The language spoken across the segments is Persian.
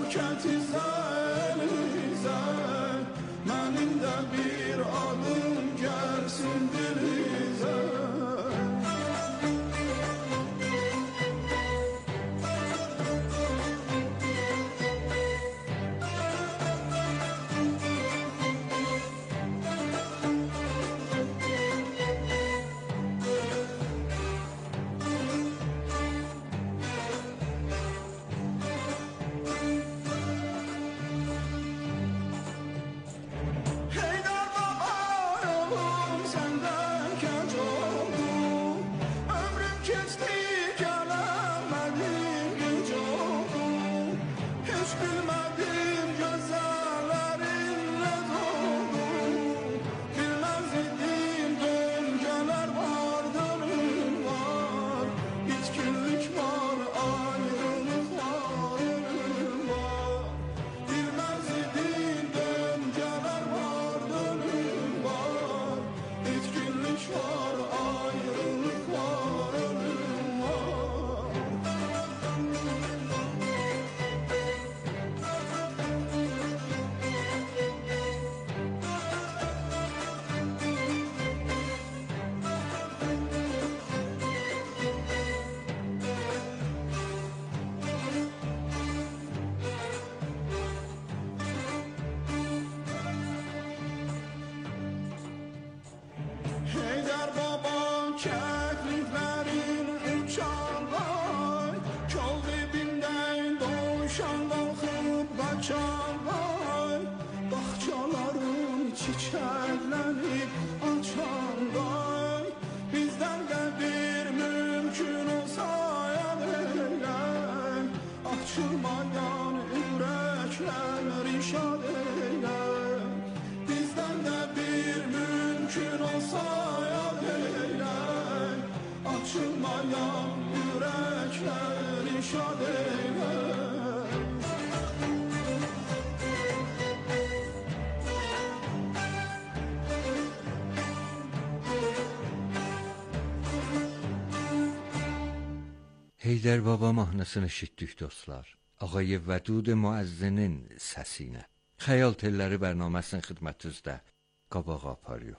Heydər Baba mahnısını eşitdik dostlar. Ağay Vədud müəzzinin səsinə. Xəyal telləri bərnaməsinin xidmətinizdə qabağa aparıyor.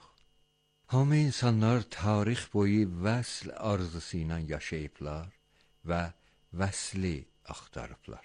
Hamı insanlar tarix boyu vəsl arzusu ilə yaşayıblar və vəsli axtarıblar.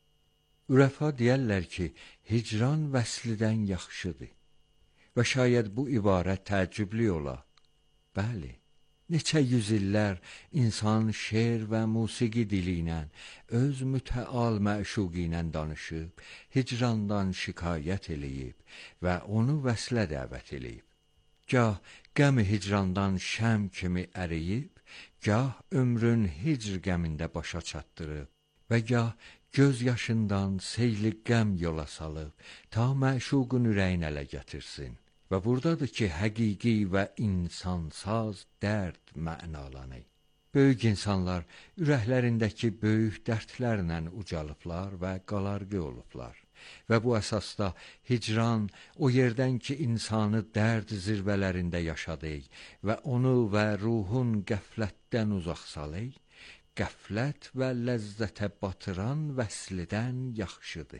Ürəfa deyərlər ki, hicran vəslidən yaxşıdır. Və şayət bu ibarət təəccüblü ola. Bəli. Neçə yüzillər insan şeir və musiqi dili ilə öz mütəal məşuqi ilə danışıb, hicrandan şikayət eləyib və onu vəslə dəvət eləyib. Gah qəm-i hicrandan şəm kimi əriyib, gah ömrün hicr qəmində başa çatdırıb və gah göz yaşından seyli qəm yola salıb, ta məşuqun ürəyin ələ gətirsin. Və buradadır ki, həqiqi və insansaz dərd mənalanır. Böyük insanlar ürəklərindəki böyük dərdlərlə ucalıblar və qalarqı olublar. Və bu əsasda hicran o yerdən ki, insanı dərd zirvələrində yaşadır və onu və ruhun qəflətdən uzaq salır, qəflət və ləzzətə batıran vəslidən yaxşıdır.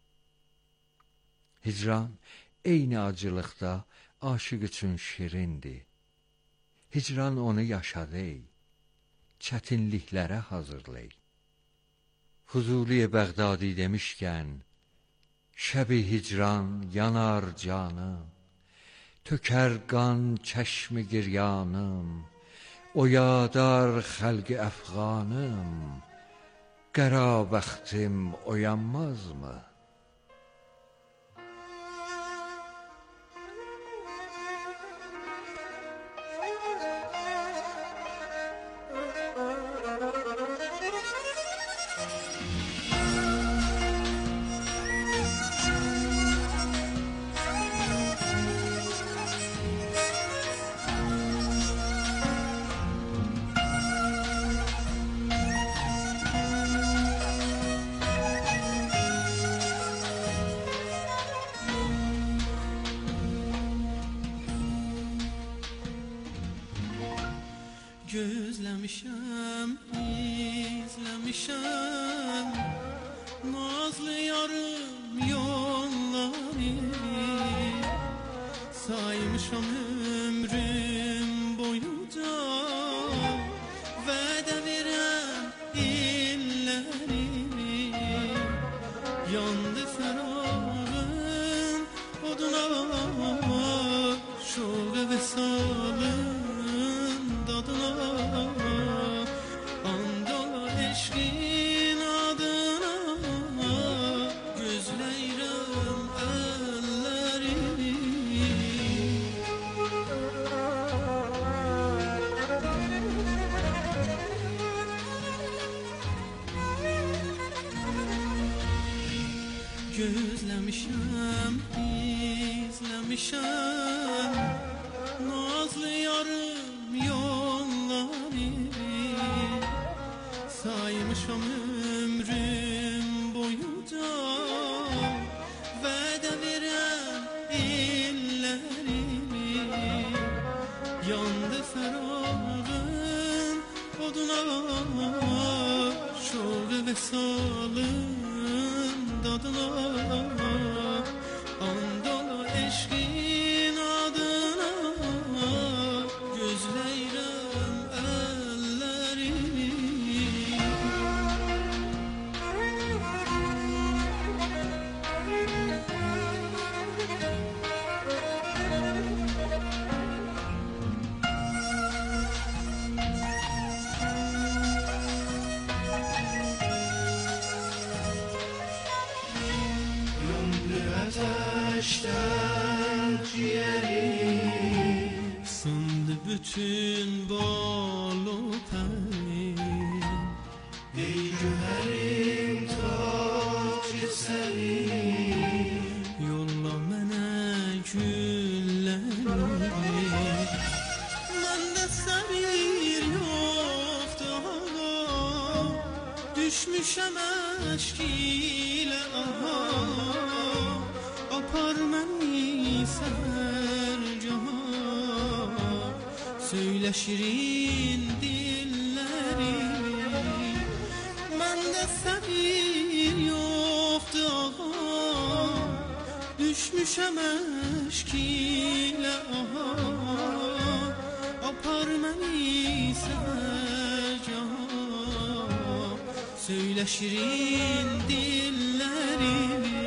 Hicran eyni acılıqda aşıq üçün şirindir. Hicran onu yaşadır, çətinliklərə hazırlayır. Fuzuli Bəğdadi demişkən, şəbi hicran yanar canım, tökər qan çəşmi giryanım, oyadar xəlqi əfğanım, qəra bəxtim oyanmazmı? Gözləmişəm, izləmişəm, nazlı yarım yolları saymışam ömrüm boyunca vədə verən illəri yandı fərağın oduna şoğu və salın dadına andala eşqin adına gözləyirəm əlləri gözləmişəm, izləmişəm nazlı yarım yolları saymışam ömrüm boyunca vədə verən illəri yandı fərağın oduna şoğu və salın dadına andala eşqin adına gözləyirəm əlləri ateşten ciğerim sındı bütün bal o tenim ey gülerim tacı senin yolla mənə gülləri məndə səbir yoxdur ağa düşmüşəm əşk ilə aha apar məni sərcaha söylə şirin dilləri məndə səbir yoxdur ağa düşmüşəm əşk ilə aha apar məni sərcaha söylə şirin dilləri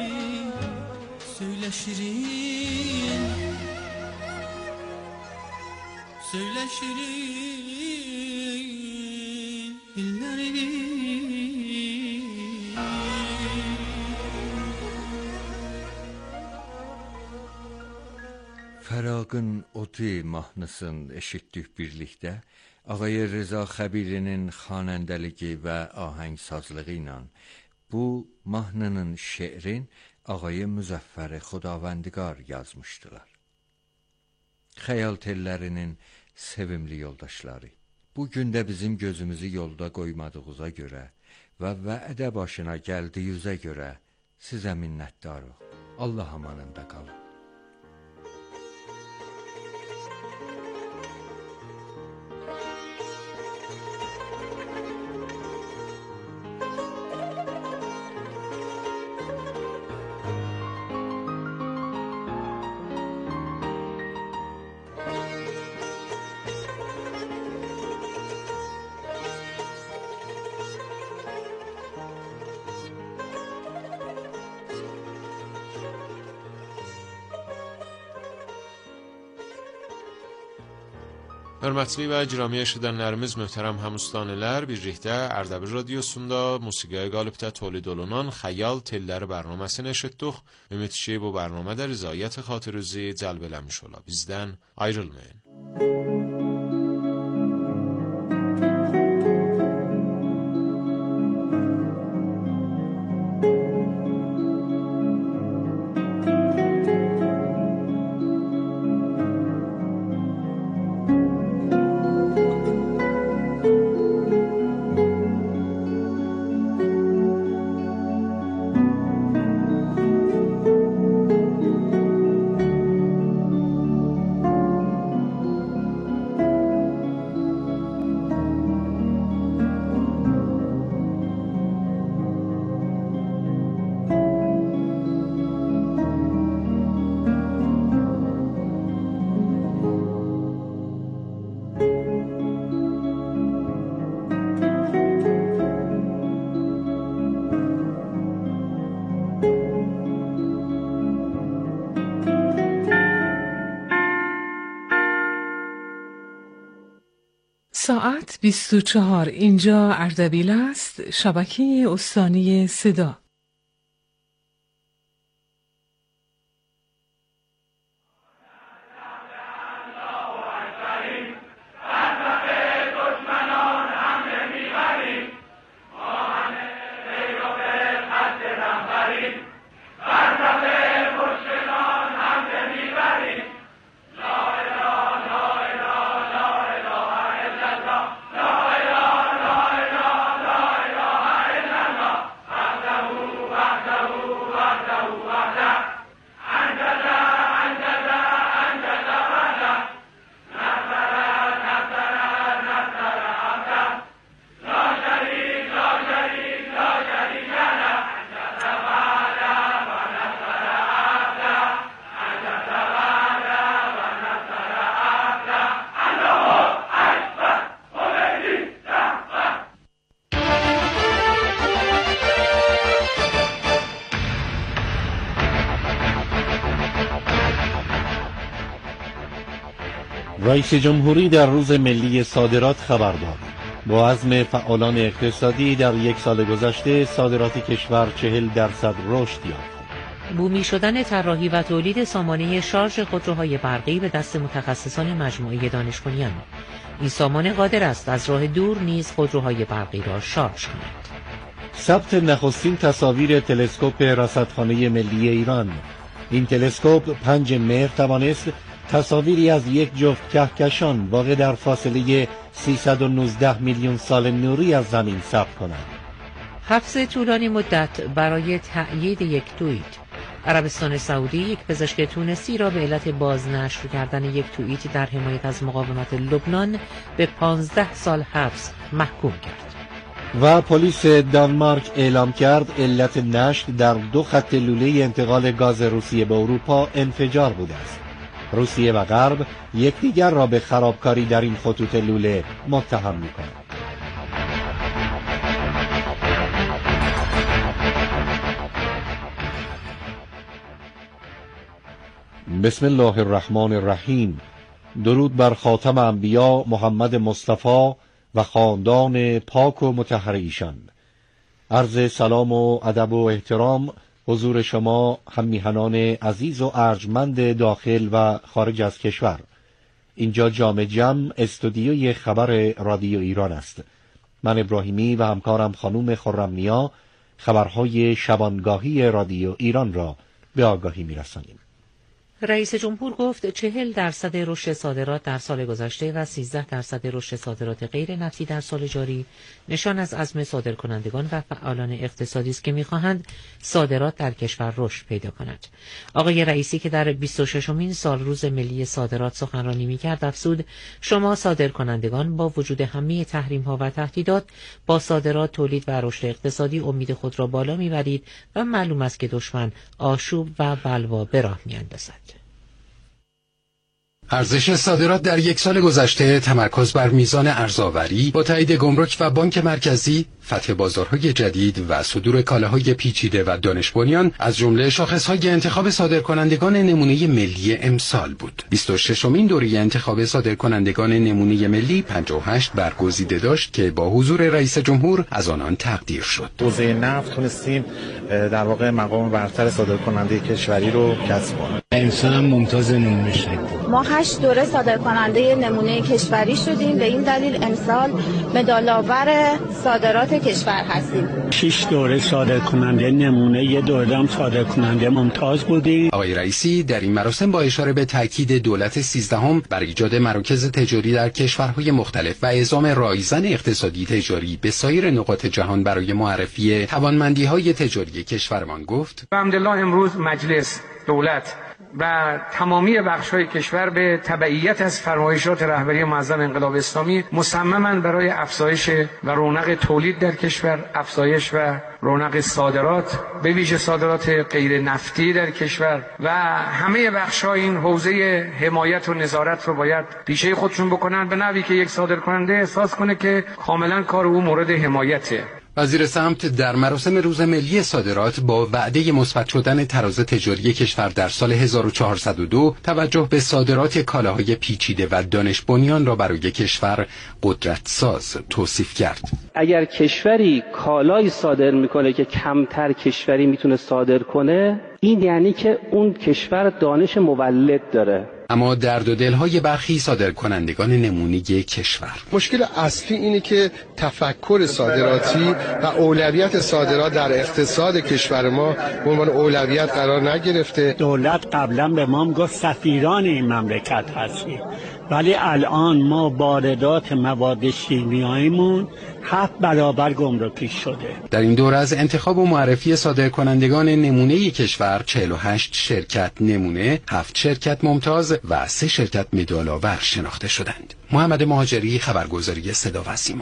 söyle şirin söyle şirin dilleri Fərağın Oti mahnısını eşitdik birlikdə. Ağay Rıza Xəbirinin xanəndəligi və ahəngsazlığı ilə bu mahnının şeirin Ağay Müzəffər Xudavəndigar yazmışdılar. Xəyal tellərinin sevimli yoldaşları, bu gün də bizim gözümüzü yolda qoymadığınıza görə və vədə başına gəldiyinizə görə sizə minnətdarıq. Allah amanında qalın. Hörmətli və icramiyə eşidənlərimiz, möhtərəm həmüstanələr, birlikdə Ərdəbil Radiosunda musiqiyə qalibdə tolid olunan Xəyal Telləri bərnaməsini eşitdik. Ümid ki, bu bərnamədə rızayət xatirinizi cəlb eləmiş ola. Bizdən ayrılmayın. ساعت 24. اینجا اردبیل است، شبکه استانی صدا. رئیس جمهوری در روز ملی صادرات خبر داد با عزم فعالان اقتصادی در یک سال گذشته صادرات کشور 40% رشد یافت. بومی شدن طراحی و تولید سامانه شارژ خودروهای برقی به دست متخصصان مجموعه دانش‌بنیان. این سامانه قادر است از راه دور نیز خودروهای برقی را شارژ کند. ثبت نخستین تصاویر تلسکوپ رصدخانه ملی ایران. این تلسکوپ 5 مهر توانست تصاویری از یک جفت کهکشان واقع در فاصله 319 میلیون سال نوری از زمین ثبت کند. حبس طولانی مدت برای تأیید یک توییت. عربستان سعودی یک پزشک تونسی را به علت بازنشر کردن یک توییت در حمایت از مقاومت لبنان به 15 سال حبس محکوم کرد. و پلیس دانمارک اعلام کرد علت نشت در 2 خط لوله انتقال گاز روسیه به اروپا انفجار بوده است. روسیه و غرب یکدیگر را به خرابکاری در این خطوط لوله متهم می‌کنند. بسم الله الرحمن الرحیم. درود بر خاتم انبیا محمد مصطفی و خاندان پاک و مطهر ایشان. عرض سلام و ادب و احترام حضور شما هممیهنان عزیز و ارجمند داخل و خارج از کشور. اینجا جام جم استودیوی خبر رادیو ایران است. من ابراهیمی و همکارم خانوم خرم‌نیا خبرهای شبانگاهی رادیو ایران را به آگاهی می‌رسانیم. رئیس جمهور گفت 40% رشد صادرات در سال گذشته و 13% رشد صادرات غیر نفتی در سال جاری نشان از عزم صادرکنندگان و فعالان اقتصادی است که می‌خواهند صادرات در کشور رشد پیدا کند. آقای رئیسی که در 26مین سال روز ملی صادرات سخنرانی می‌کرد افزود شما صادرکنندگان با وجود همه تحریم‌ها و تهدیدات با صادرات تولید و رشد اقتصادی امید خود را بالا می‌برید و معلوم است که دشمن آشوب و بلوا به راه می‌اندازد. ارزش صادرات در یک سال گذشته تمرکز بر میزان ارزآوری با تایید گمرک و بانک مرکزی، فتح بازارهای جدید و صدور کالاهای پیچیده و دانش بنیان از جمله شاخصهای انتخاب صادرکنندگان نمونه ملی امسال بود. 26مین دوره انتخاب صادرکنندگان نمونه ملی 58 برگزیده داشت که با حضور رئیس جمهور از آنان تقدیر شد. حوزه نفت تونستیم در واقع مقام برتر صادرکننده کشوری رو کسب کنیم. امسال هم ممتاز نمونه شد. ما 8 دوره صادرکننده نمونه کشوری شدیم. به این دلیل امسال مدال‌آور صادرات کشور هستیم. 6 دوره صادرکننده نمونه، یه دوره هم صادرکننده ممتاز بودیم. آقای رئیسی در این مراسم با اشاره به تاکید دولت 13 بر ایجاد مراکز تجاری در کشورهای مختلف و اعزام رایزن اقتصادی تجاری به سایر نقاط جهان برای معرفی توانمندی‌های تجاری کشورمان گفت: الحمدلله امروز مجلس، دولت و تمامی بخش‌های کشور به تبعیت از فرمایشات رهبری معظم انقلاب اسلامی مصمماً برای افزایش و رونق تولید در کشور، افزایش و رونق صادرات، به ویژه صادرات غیر نفتی در کشور و همه بخش‌های این حوزه حمایت و نظارت رو باید پیشه خودشون بکنن به نحوی که یک صادرکننده احساس کنه که کاملاً کار او مورد حمایته. وزیر سمت در مراسم روز ملی صادرات با وعده مثبت شدن تراز تجاری کشور در سال 1402 توجه به صادرات کالاهای پیچیده و دانش بنیان را برای کشور قدرت ساز توصیف کرد. اگر کشوری کالای صادر میکنه که کمتر کشوری میتونه صادر کنه، این یعنی که اون کشور دانش مولد داره. اما درد و دلهای برخی صادرکنندگان نمونه‌ی کشور. مشکل اصلی اینه که تفکر صادراتی و اولویت صادرات در اقتصاد کشور ما به عنوان اولویت قرار نگرفته. دولت قبلا به ما گفت سفیران این مملکت هستیم، ولی الان ما واردات مواد شیمیاییمون 7 برابر گمرکی شده. در این دور از انتخاب و معرفی صادرکنندگان نمونه‌ی کشور 48 شرکت نمونه، 7 شرکت ممتاز و 3 شرکت مدال‌آور شناخته شدند. محمد مهاجری، خبرگزاری صدا و سیما.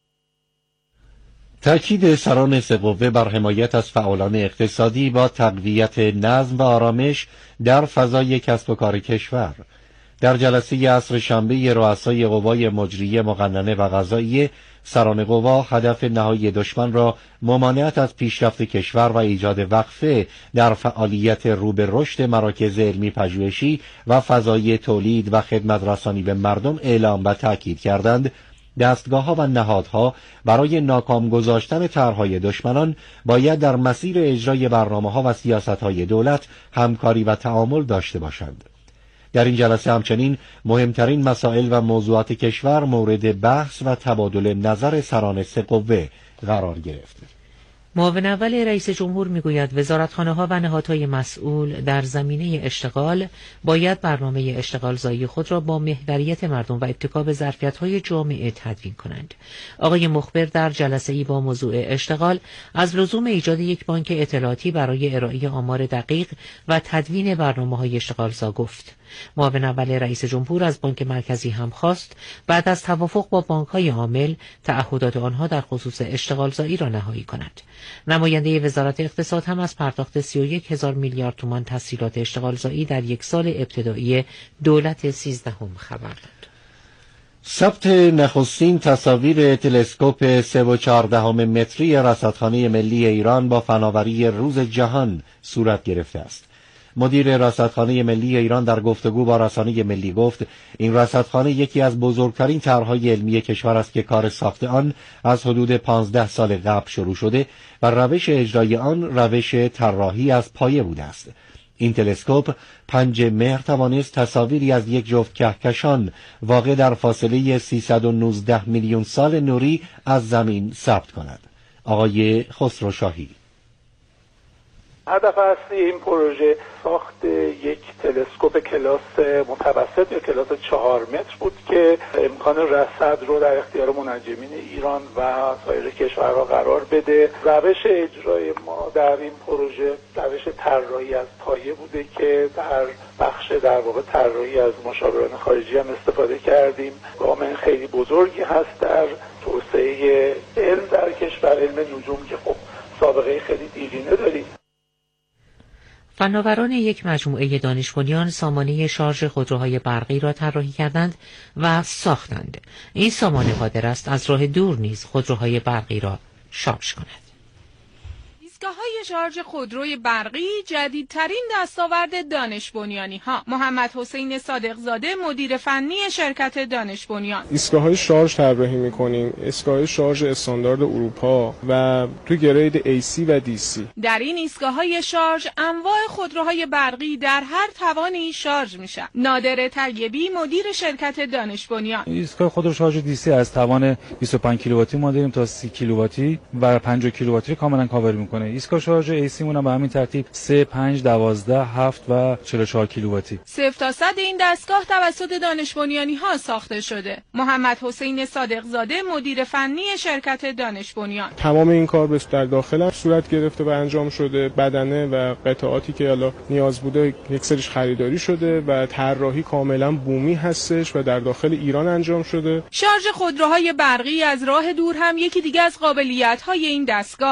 تأکید سران سه قوه بر حمایت از فعالان اقتصادی با تقویت نظم و آرامش در فضای کسب و کار کشور. در جلسه عصر شنبه رؤسای قوای مجریه مقننه و قضاییه، سران قوا هدف نهایی دشمن را ممانعت از پیشرفت کشور و ایجاد وقفه در فعالیت رو به رشد مراکز علمی پژوهشی و فضای تولید و خدمت رسانی به مردم اعلام و تأکید کردند. دستگاه‌ها و نهادها برای ناکام گذاشتن طرح‌های دشمنان باید در مسیر اجرای برنامه‌ها و سیاست‌های دولت همکاری و تعامل داشته باشند. در این جلسه همچنین مهمترین مسائل و موضوعات کشور مورد بحث و تبادل نظر سران سه قوه قرار گرفت. معاون اول رئیس جمهور میگوید وزارتخانه‌ها و نهادهای مسئول در زمینه اشتغال باید برنامه اشتغال زایی خود را با محوریت مردم و اتکا به ظرفیت‌های جامعه تدوین کنند. آقای مخبر در جلسه‌ای با موضوع اشتغال از لزوم ایجاد یک بانک اطلاعاتی برای ارائه آمار دقیق و تدوین برنامه‌های اشتغالزا گفت. معاون اول رئیس جمهور از بانک مرکزی هم خواست بعد از توافق با بانک‌های عامل تعهدات آنها در خصوص اشتغالزایی را نهایی کند. نماینده وزارت اقتصاد هم از پرداخت 31,000 میلیارد تومان تسهیلات اشتغالزایی در یک سال ابتدایی دولت 13 خبر داد. ثبت نخستین تصاویر تلسکوپ 3.14 متری رصدخانه ملی ایران با فناوری روز جهان صورت گرفته است. مدیر رصدخانه ملی ایران در گفتگو با رسانه ملی گفت این رصدخانه یکی از بزرگترین طرح‌های علمی کشور است که کار ساخت آن از حدود 15 سال قبل شروع شده و روش اجرای آن روش طراحی از پایه بوده است. این تلسکوپ 5 مهر توانست تصاویری از یک جفت کهکشان واقع در فاصله 319 میلیون سال نوری از زمین ثبت کند. آقای خسرو شاهی: هدف اصلی این پروژه ساخت یک تلسکوپ کلاس متوسط یا کلاس 4 متر بود که امکان رصد رو در اختیار منجمین ایران و سایر کشورها قرار بده. روش اجرای ما در این پروژه روش طراحی از پایه بوده که در بخش در واقع طراحی از مشاوران خارجی هم استفاده کردیم. گام خیلی بزرگی هست در توسعه علم در کشور، علم نجوم که خب سابقه خیلی دیرینه داریم. فناوران یک مجموعه دانش بنیان سامانه شارژ خودروهای برقی را طراحی کردند و ساختند. این سامانه قادر است از راه دور نیز خودروهای برقی را شارژ کند. ایستگاه‌های شارژ خودروی برقی جدیدترین دستاورد دانش بنیانی ها. محمد حسین صادق زاده مدیر فنی شرکت دانش بنیان: ایستگاه‌های شارژ طراحی می‌کنیم، ایستگاه‌های شارژ استاندارد اروپا و تو گرید AC و DC. در این ایستگاه‌های شارژ انواع خودروهای برقی در هر توانی شارژ میشن. نادر طیبی مدیر شرکت دانش بنیان: ایستگاه خودرو شارژ DC از توان 25 کیلوواتی ما داریم تا 30 کیلوواتی و 50 کیلوواتی کاملا کاور می‌کنه. ایستگاه شارژ AC مون هم به همین ترتیب 3 5 12 7 و 44 کیلوواتی. 0 تا 100 این دستگاه توسط دانش بنیانی ها ساخته شده. محمد حسین صادق زاده مدیر فنی شرکت دانش بنیان: تمام این کار در داخل صورت گرفته و انجام شده. بدنه و قطعاتی که حالا نیاز بوده یک سریش خریداری شده و طراحی کاملا بومی هستش و در داخل ایران انجام شده. شارژ خودروهای برقی از راه دور هم یکی دیگه از قابلیت‌های این دستگاه است.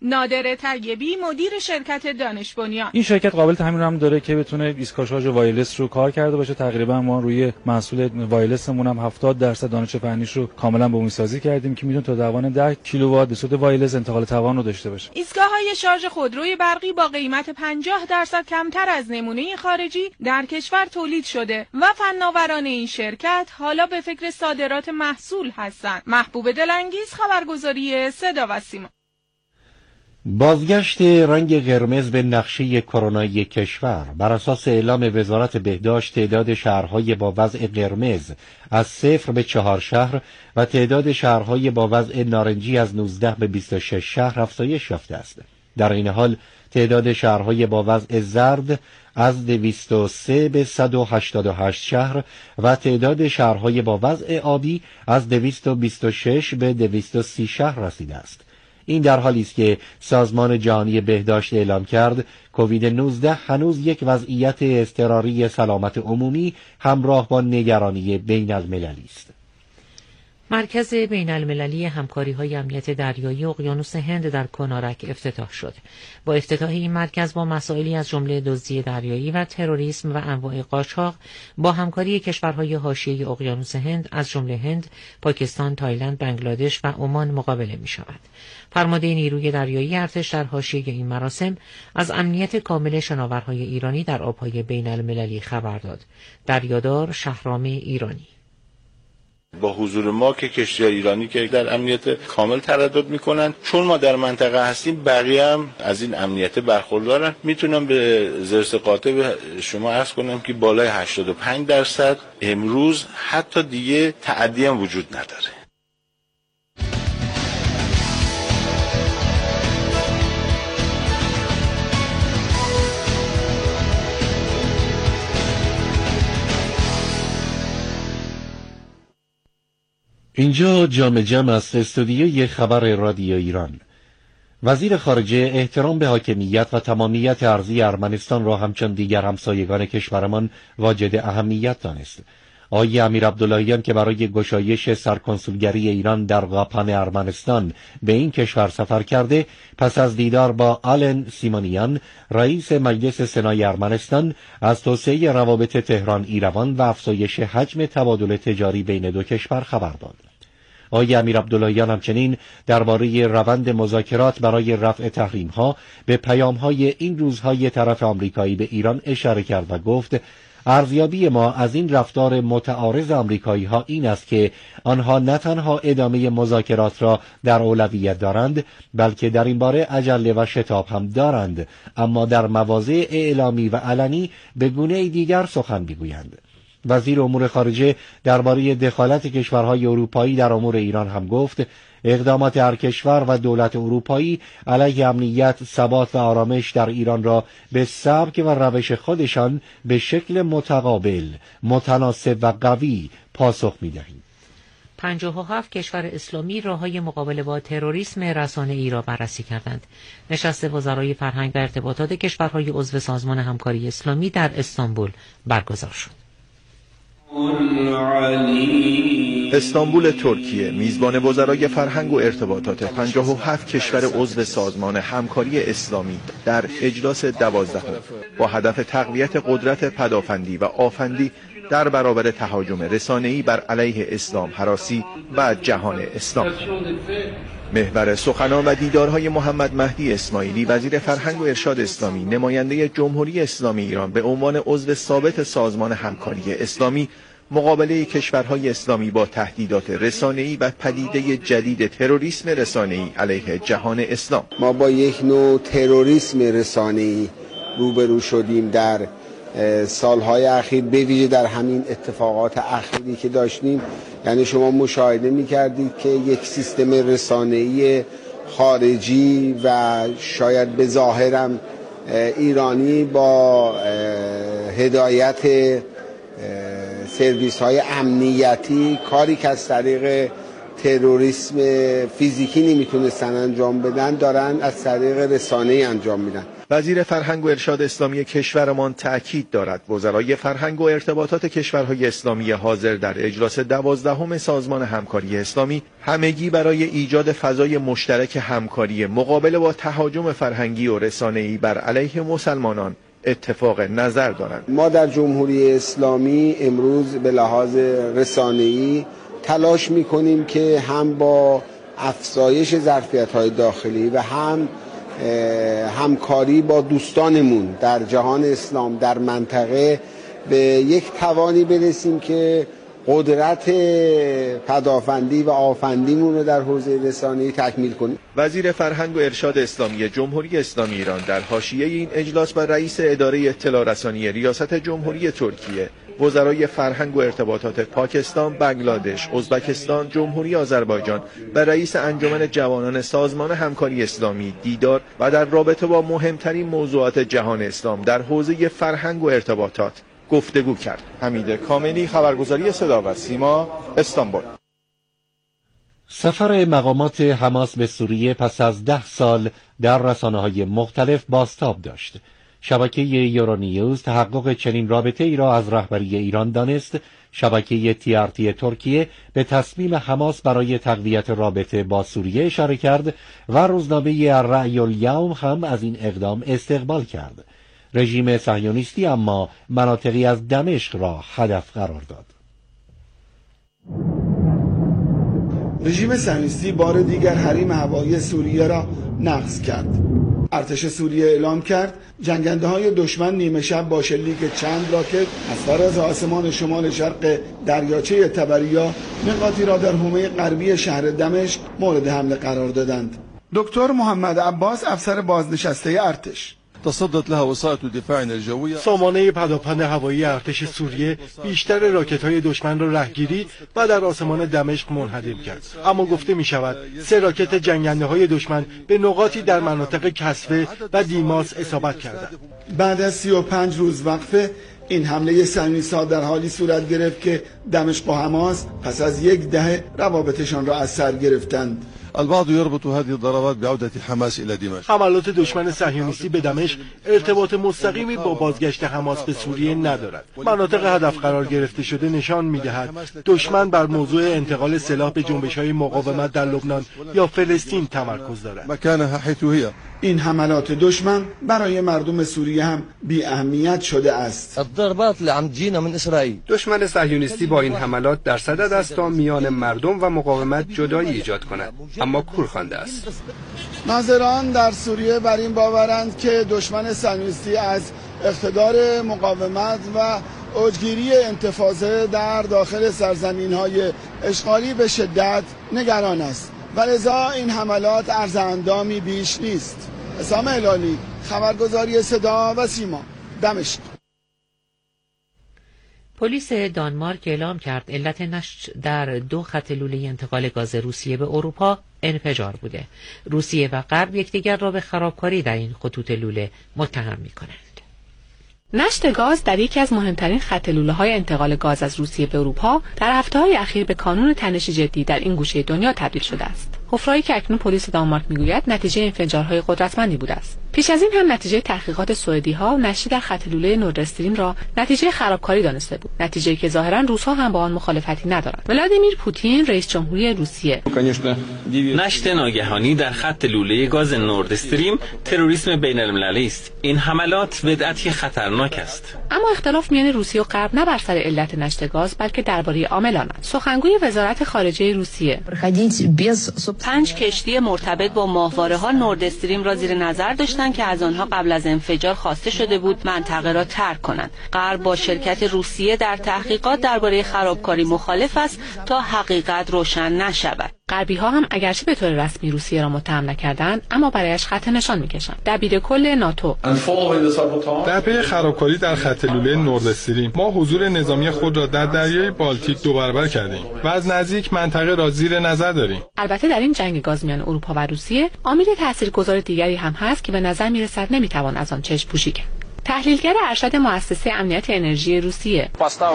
نادر طیبی مدیر شرکت دانش بنیان: این شرکت قابل تامین هم داره که بتونه ایستگاه شارژ وایرلس رو کار کرده باشه. تقریبا ما روی محصول وایرلسمون هم 70% دانش فنیش رو کاملا بومی‌سازی کردیم که میتونه تا توان 10 کیلووات به صورت وایرلس انتقال توان رو داشته باشه. ایستگاه‌های شارژ خودروی برقی با قیمت 50% کمتر از نمونه خارجی در کشور تولید شده و فناوران این شرکت حالا به فکر صادرات محصول هستند. محبوب دلانگیز، خبرگزاری صدا و سیما. بازگشت رنگ قرمز به نقشه کرونایی کشور. بر اساس اعلام وزارت بهداشت، تعداد شهرهای با وضع قرمز از 0 به 4 شهر و تعداد شهرهای با وضع نارنجی از 19 به 26 شهر افزایش یافته است. در این حال تعداد شهرهای با وضع زرد از 203 به 188 شهر و تعداد شهرهای با وضع آبی از 226 به 230 شهر رسیده است. این در حالی است که سازمان جهانی بهداشت اعلام کرد کووید 19 هنوز یک وضعیت اضطراری سلامت عمومی همراه با نگرانی بین المللی است. مرکز بین المللی همکاری‌های امنیت دریایی اقیانوس هند در کنارک افتتاح شد. با افتتاح این مرکز با مسائلی از جمله دزدی دریایی و تروریسم و انواع قاچاق با همکاری کشورهای حاشیه اقیانوس هند از جمله هند، پاکستان، تایلند، بنگلادش و عمان مقابله می‌شود. فرمانده نیروی دریایی ارتش در حاشیه این مراسم از امنیت کامل شناورهای ایرانی در آب‌های بین المللی خبر داد. دریادار شهرام ایرانی: با حضور ما که کشتی ایرانی که در امنیت کامل تردد میکنن، چون ما در منطقه هستیم بقیه هم از این امنیت برخوردارن. میتونم به زرس قاطع به شما عرض کنم که بالای 85% امروز حتی دیگه تعدی هم وجود نداره. اینجا جام است، استودیوی خبر رادیو ایران. وزیر خارجه احترام به حاکمیت و تمامیت ارضی ارمنستان را همچون دیگر همسایگان کشورمان واجد اهمیت دانست. آقای امیر عبداللهیان که برای گشایش سرکنسولگری ایران در قاپان ارمنستان به این کشور سفر کرده، پس از دیدار با آلن سیمونیان رئیس مجلس سنای ارمنستان از توسعه روابط تهران ایروان و افزایش حجم تبادل تجاری بین دو کشور خبر داد. آقای امیر عبداللهیان همچنین درباره روند مذاکرات برای رفع تحریم‌ها به پیام‌های این روزهای طرف آمریکایی به ایران اشاره کرد و گفت ارزیابی ما از این رفتار متعارض آمریکایی‌ها این است که آنها نه تنها ادامه مذاکرات را در اولویت دارند، بلکه در این باره عجله و شتاب هم دارند، اما در مواضع اعلامی و علنی به گونه دیگر سخن می‌گویند. وزیر امور خارجه درباره دخالت کشورهای اروپایی در امور ایران هم گفت اقدامات هر کشور و دولت اروپایی علیه امنیت، ثبات و آرامش در ایران را به سبک و روش خودشان به شکل متقابل، متناسب و قوی پاسخ می‌دهیم. 57 کشور اسلامی راه‌های مقابله با تروریسم رسانه‌ای را بررسی کردند. نشست وزرای فرهنگ و ارتباطات کشورهای عضو سازمان همکاری اسلامی در استانبول برگزار شد. استانبول ترکیه میزبان وزرای فرهنگ و ارتباطات 57 کشور عضو سازمان همکاری اسلامی در اجلاس 12 با هدف تقویت قدرت پدافندی و آفندی در برابر تهاجم رسانه‌ای بر علیه اسلام هراسی و جهان اسلام. محور سخنان و دیدارهای محمد مهدی اسماعیلی وزیر فرهنگ و ارشاد اسلامی، نماینده جمهوری اسلامی ایران به عنوان عضو ثابت سازمان همکاری اسلامی، مقابله کشورهای اسلامی با تهدیدات رسانه‌ای و پدیده جدید تروریسم رسانه‌ای علیه جهان اسلام. ما با یک نوع تروریسم رسانه‌ای روبرو شدیم در سالهای اخیر، به ویژه در همین اتفاقات اخیری که داشتیم. یعنی شما مشاهده می‌کردید که یک سیستم رسانه‌ای خارجی و شاید به ظاهرم ایرانی با هدایت سرویس‌های امنیتی کاری که از طریق تروریسم فیزیکی نمیتونستن انجام بدن، دارن از طریق رسانه‌ای انجام میدن. وزیر فرهنگ و ارشاد اسلامی کشورمان تأکید دارد وزرای فرهنگ و ارتباطات کشورهای اسلامی حاضر در اجلاس 12 سازمان همکاری اسلامی همگی برای ایجاد فضای مشترک همکاری مقابله با تهاجم فرهنگی و رسانه‌ای بر علیه مسلمانان اتفاق نظر دارند. ما در جمهوری اسلامی امروز به لحاظ رسانه‌ای تلاش می‌کنیم که هم با افزایش ظرفیت‌های داخلی و هم همکاری با دوستانمون در جهان اسلام در منطقه به یک توانی برسیم که قدرت پدافندی و آفندیمون رو در حوزه رسانه‌ای تکمیل کنیم. وزیر فرهنگ و ارشاد اسلامی جمهوری اسلامی ایران در حاشیه این اجلاس با رئیس اداره اطلاع رسانی ریاست جمهوری ترکیه، وزرای فرهنگ و ارتباطات پاکستان، بنگلادش، ازبکستان، جمهوری آذربایجان و رئیس انجمن جوانان سازمان همکاری اسلامی دیدار و در رابطه با مهمترین موضوعات جهان اسلام در حوزه فرهنگ و ارتباطات گفتگو کرد. حمید کاملی، خبرگزاری صدا و سیما، استانبول. سفر مقامات حماس به سوریه پس از 10 سال در رسانه‌های مختلف بازتاب داشت. شبکه یورونیوز تحقق چنین رابطه ای را از رهبری ایران دانست. شبکه TRT ترکیه به تصمیم حماس برای تقویت رابطه با سوریه اشاره کرد و روزنامه الرأی الیوم هم از این اقدام استقبال کرد. رژیم صهیونیستی اما مناطقی از دمشق را هدف قرار داد. رژیم صهیونیستی بار دیگر حریم هوایی سوریه را نقض کرد. ارتش سوریه اعلام کرد جنگنده های دشمن نیمه شب با شلیک چند راکت از فراز آسمان شمال شرق دریاچه طبریا نقاطی را در حومه غربی شهر دمشق مورد حمله قرار دادند. دکتر محمد عباس، افسر بازنشسته ارتش: تصدت لها وسائط الدفاع الجویه. سامانه پداپند هوایی ارتش سوریه بیشتر راکت‌های دشمن را رهگیری و در آسمان دمشق منهدم کرد. اما گفته می‌شود 3 راکت جنگنده‌های دشمن به نقاطی در مناطق کسوه و دیماس اصابت کردند. بعد از 35 روز وقفه این حمله صهیونیست‌ها در حالی صورت گرفت که دمشق و حماس پس از 1 دهه روابطشان را از سر گرفتند. البعض يربط هذه الضربات بعودة حماس إلى دمشق. حملات دشمن صهیونیستی به دمشق ارتباط مستقیمی با بازگشت حماس به سوریه ندارد. مناطق هدف قرار گرفته شده نشان می‌دهد دشمن بر موضوع انتقال سلاح به جنبش‌های مقاومت در لبنان یا فلسطین تمرکز دارد. مكانها حيث هي. این حملات دشمن برای مردم سوریه هم بی اهمیت شده است. الضربات اللي عم تجينا من اسرائيل. دشمن صهیونیستی با این حملات در صدد است تا میان مردم و مقاومت جدایی ایجاد کند، اما کور خوانده است. ناظران در سوریه بر این باورند که دشمن صهیونیستی از اقتدار مقاومت و اوجگیری انتفاضه در داخل سرزمین‌های اشغالی به شدت نگران است و لذا این حملات ارز اندامی بیش نیست. حسام هلالی، خبرگزاری صدا و سیما، دمشق. پلیس دانمارک اعلام کرد علت نشت در 2 خط لوله انتقال گاز روسیه به اروپا انفجار بوده. روسیه و غرب یکدیگر را به خرابکاری در این خطوط لوله متهم می‌کنند. نشت گاز در یکی از مهمترین خط لوله‌های انتقال گاز از روسیه به اروپا در هفته‌های اخیر به کانون تنش جدی در این گوشه دنیا تبدیل شده است. حفره‌ای که اکنون پلیس دانمارک میگوید نتیجه انفجارهای قدرتمندی بوده است. پیش از این هم نتیجه تحقیقات سوئدی‌ها نشتی در خط لوله نورد استریم را نتیجه خرابکاری دانسته بود. نتیجه‌ای که ظاهراً روس‌ها هم با آن مخالفتی ندارند. ولادیمیر پوتین، رئیس جمهوری روسیه: نشت ناگهانی در خط لوله گاز نورد استریم تروریسم بین‌المللی است. این حملات بدعتی خطرناک است. اما اختلاف میان روسیه و غرب نه بر سر علت نشت گاز بلکه درباره عاملان است. سخنگوی وزارت خارجه روسیه: 5 کشتی مرتبط با ماهواره‌ها نورد استریم را زیر نظر داشتند که از آنها قبل از انفجار خواسته شده بود منطقه را ترک کنند. غرب با شرکت روسیه در تحقیقات درباره خرابکاری مخالف است تا حقیقت روشن نشود. غربی‌ها هم اگرچه به طور رسمی روسیه را متهم نکردند اما برایش خط نشان می‌کشند. دبیر کل ناتو: در پی خرابکاری در خط لوله نورد استریم ما حضور نظامی خود را در دریای بالتیک 2 برابر کردیم و از نزدیک منطقه را زیر نظر داریم. البته در این جنگ گاز میان اروپا و روسیه عامل تاثیرگذار دیگری هم هست که به نظر می‌رسد نمی‌توان از آن چشم پوشی کرد. تحلیلگر ارشد مؤسسه امنیت انرژی روسیه.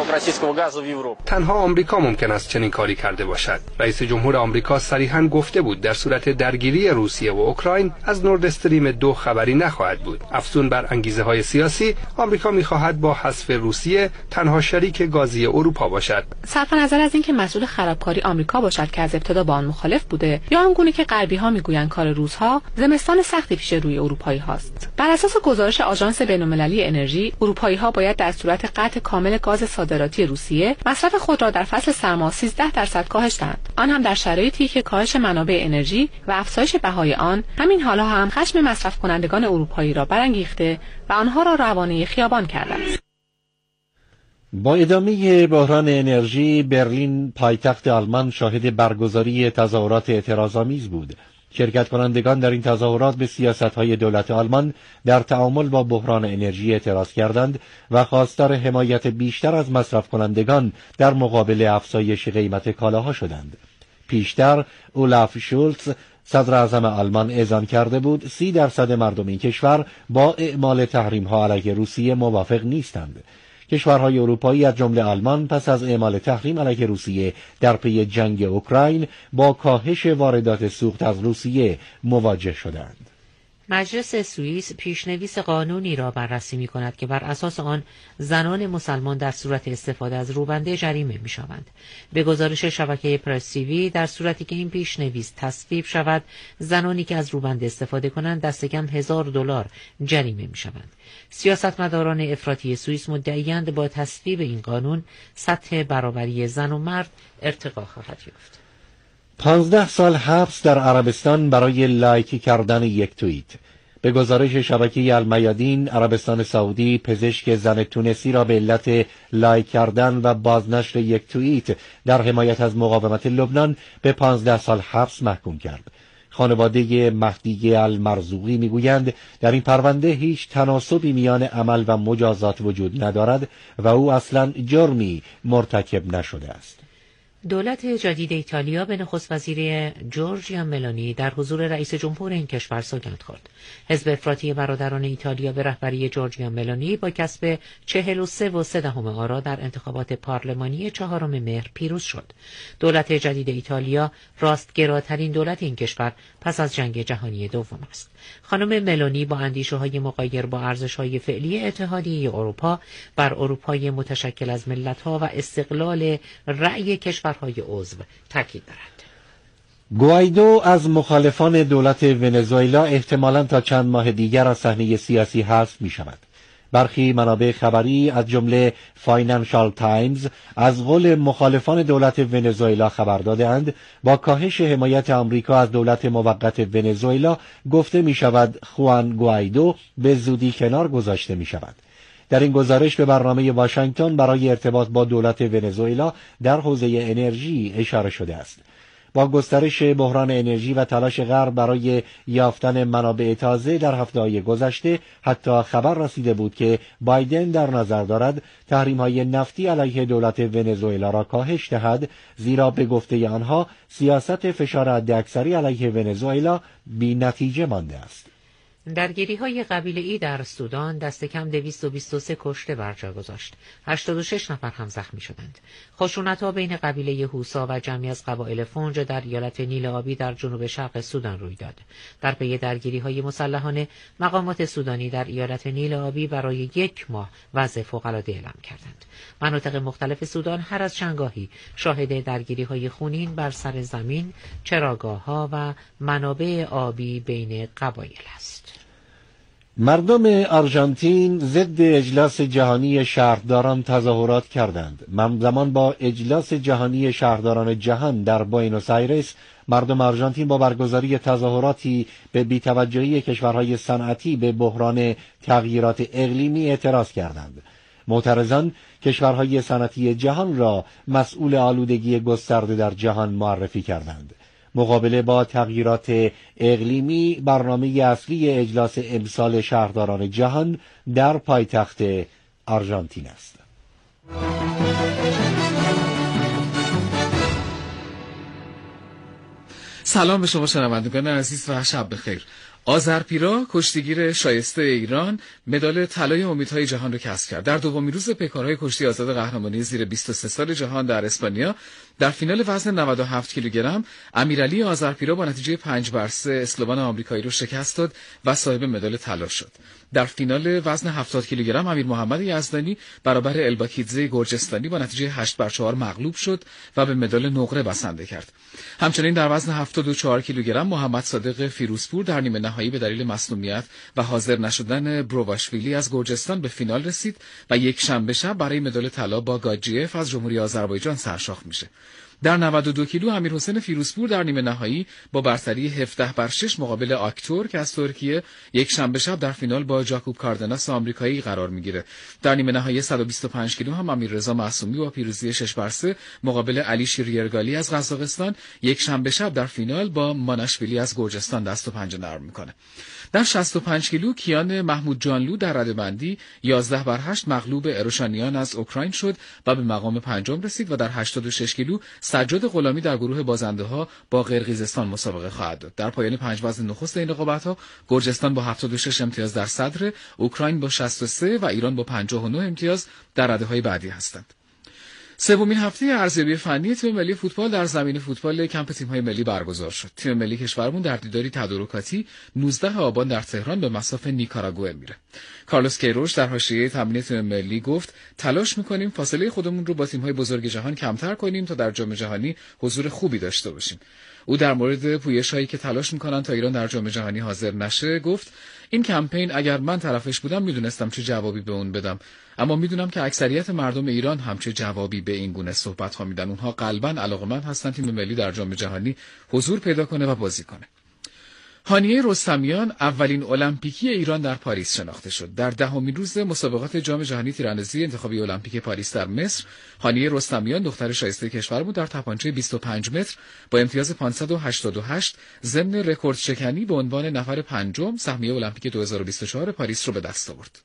تنها آمریکا ممکن است چنین کاری کرده باشد. رئیس جمهور آمریکا صریحاً گفته بود در صورت درگیری روسیه و اوکراین از نورد استریم 2 خبری نخواهد بود. افزون بر انگیزه‌های سیاسی، آمریکا می‌خواهد با حذف روسیه تنها شریک گازی اروپا باشد. صرف نظر از اینکه مسئول خرابکاری آمریکا باشد که از ابتدا با آن مخالف بوده یا آنگونه که غربی‌ها میگویند کار روس‌ها، زمستان سختی پیش روی اروپایی‌ها است. بر اساس گزارش آژانس بین‌المللی انرژی، اروپایی‌ها باید در صورت قطع کامل گاز صادراتی روسیه مصرف خود را در فصل سرما 13% کاهش دهند. آن هم در شرایطی که کاهش منابع انرژی و افزایش بهای آن همین حالا هم خشم مصرف کنندگان اروپایی را برانگیخته و آنها را روانه خیابان کرده است. با ادامه بحران انرژی، برلین پایتخت آلمان شاهد برگزاری تظاهرات اعتراض‌آمیز بود. شرکت کنندگان در این تظاهرات به سیاست‌های دولت آلمان در تعامل با بحران انرژی اعتراض کردند و خواستار حمایت بیشتر از مصرف کنندگان در مقابل افزایش قیمت کالاها شدند. پیشتر اولاف شولتز صدر اعظم آلمان اعلام کرده بود 30% مردم این کشور با اعمال تحریم‌ها علیه روسیه موافق نیستند. کشورهای اروپایی از جمله آلمان پس از اعمال تحریم علیه روسیه در پی جنگ اوکراین با کاهش واردات سوخت از روسیه مواجه شدند. مجلس سوئیس پیشنویس قانونی را بررسی می‌کند که بر اساس آن زنان مسلمان در صورت استفاده از روبنده جریمه می‌شوند. به گزارش شبکه پرس تیوی، در صورتی که این پیشنویس تصویب شود، زنانی که از روبنده استفاده کنند دست کم $1000 جریمه می‌شوند. سیاستمداران افراطی سوئیس مدعی‌اند با تصویب این قانون سطح برابری زن و مرد ارتقا خواهد یافت. 15 سال حبس در عربستان برای لایک کردن یک توییت. به گزارش شبکه المیادین، عربستان سعودی پزشک زن تونسی را به علت لایک کردن و بازنشر یک توییت در حمایت از مقاومت لبنان به 15 سال حبس محکوم کرد. خانواده مهدی المرزوقی میگویند در این پرونده هیچ تناسبی میان عمل و مجازات وجود ندارد و او اصلاً جرمی مرتکب نشده است. دولت جدید ایتالیا به نخست وزیر جورجیا ملونی در حضور رئیس جمهور این کشور سوگند خورد. حزب افراطی برادران ایتالیا به رهبری جورجیا ملونی با کسب 43.3% آرا در انتخابات پارلمانی 4 مهر پیروز شد. دولت جدید ایتالیا راستگراترین دولت این کشور پس از جنگ جهانی دوم است. خانم ملونی با اندیشه‌های مغایر با ارزش‌های فعلی اتحادیه اروپا بر اروپای متشکل از ملت‌ها و استقلال رأی کشورهای عضو تاکید دارد. گوایدو از مخالفان دولت ونزوئلا احتمالاً تا چند ماه دیگر از صحنه سیاسی حذف می‌شود. برخی منابع خبری از جمله فاینانشال تایمز از قول مخالفان دولت ونزوئلا خبر دادند با کاهش حمایت آمریکا از دولت موقت ونزوئلا گفته می شود خوان گوایدو به زودی کنار گذاشته می شود. در این گزارش به برنامه واشنگتن برای ارتباط با دولت ونزوئلا در حوزه انرژی اشاره شده است. با گسترش بحران انرژی و تلاش غرب برای یافتن منابع تازه در هفته‌های گذشته، حتی خبر رسیده بود که بایدن در نظر دارد تحریم‌های نفتی علیه دولت ونزوئلا را کاهش دهد، زیرا به گفته آنها سیاست فشار حداکثری علیه ونزوئلا بی‌نتیجه مانده است. درگیری‌های قبیله‌ای در سودان دست کم 223 کشته بر جا گذاشت. 86 نفر هم زخمی شدند. خشونت‌ها بین قبیله هوسا و جمعی از قبایل فونج در ایالت نیل آبی در جنوب شرق سودان روی داد. در پی درگیری‌های مسلحانه، مقامات سودانی در ایالت نیل آبی برای 1 ماه وضع فوق‌العاده اعلام کردند. مناطق مختلف سودان هر از چندگاهی شاهد درگیری‌های خونین بر سر زمین، چراگاه‌ها و منابع آبی بین قبایل است. مردم آرژانتین ضد اجلاس جهانی شهرداران تظاهرات کردند. همزمان با اجلاس جهانی شهرداران جهان در بوئنوس آیرس، مردم آرژانتین با برگزاری تظاهراتی به بی‌توجهی کشورهای صنعتی به بحران تغییرات اقلیمی اعتراض کردند. معترضان کشورهای صنعتی جهان را مسئول آلودگی گسترده در جهان معرفی کردند. مقابله با تغییرات اقلیمی برنامه اصلی اجلاس امسال شهرداران جهان در پایتخت آرژانتین است. سلام به شما شنوندگان عزیز و شب بخیر. آذرپیرا کشتیگیر شایسته ایران مدال طلای امیدهای جهان را کسب کرد. در دومین روز پیکارهای کشتی آزاد قهرمانی زیر 23 سال جهان در اسپانیا در فینال وزن 97 کیلوگرم امیرعلی آذرپیرا با نتیجه 5-3 اسلوان آمریکایی رو شکست داد و صاحب مدال طلا شد. در فینال وزن 70 کیلوگرم امیر محمد یزدانی برابر الباکیدزه گرجستانی با نتیجه 8-4 مغلوب شد و به مدال نقره بسنده کرد. همچنین در وزن 74 کیلوگرم محمد صادق فیروزپور در نیمه نهایی به دلیل مصونیت و حاضر نشدن بروواشویلی از گرجستان به فینال رسید و یک شنبه شب برای مدال طلا با گاجیف از جمهوری آذربایجان سرشاخ میشه. در 92 کیلو امیرحسین فیروزپور در نیمه نهایی با برتری 17-6 مقابل آکتورک از ترکیه یک شنبه شب در فینال با جاکوب کاردناس آمریکایی قرار میگیره. در نیمه نهایی 125 کیلو هم امیررضا معصومی با پیروزی 6-3 مقابل علی شیریرگالی از قزاقستان یک شنبه شب در فینال با ماناشویلی از گرجستان دست و پنجه نرم میکنه. در 65 کیلو کیان محمود جانلو در رده‌بندی 11-8 مغلوب اروشانیان از اوکراین شد و به مقام پنجم رسید و در 86 کیلو سجاد غلامی در گروه بازنده‌ها با قرقیزستان مسابقه خواهد داد. در پایان 5 وزن نخست این رقابت‌ها گرجستان با 76 امتیاز در صدر، اوکراین با 63 و ایران با 59 امتیاز در رده‌های بعدی هستند. سومین هفته ارزیابی فنی تیم ملی فوتبال در زمین فوتبال کمپ تیم‌های ملی برگزار شد. تیم ملی کشورمون در دیداری تدارکاتی 19 آبان در تهران به مصاف نیکاراگوئه میره. کارلوس کیروش در حاشیه تمرین تیم ملی گفت تلاش می‌کنیم فاصله خودمون رو با تیم‌های بزرگ جهان کمتر کنیم تا در جام جهانی حضور خوبی داشته باشیم. او در مورد پویش‌هایی که تلاش می‌کنن تا ایران در جام جهانی حاضر نشه گفت این کمپین اگر من طرفش بودم میدونستم چه جوابی به اون بدم، اما میدونم که اکثریت مردم ایران هم چه جوابی به این گونه صحبت‌ها میدن. اونها قلباً علاقه‌مند هستن تیم ملی در جام جهانی حضور پیدا کنه و بازی کنه. هانیه رستمیان اولین المپیکی ایران در پاریس شناخته شد. در 10مین روز مسابقات جام جهانی تیراندازی انتخابی المپیک پاریس در مصر، هانیه رستمیان دختر شایسته کشور بود در تپانچه 25 متر با امتیاز 588 ضمن رکورد شکنی به عنوان نفر پنجم سهمیه المپیک 2024 پاریس رو به دست آورد.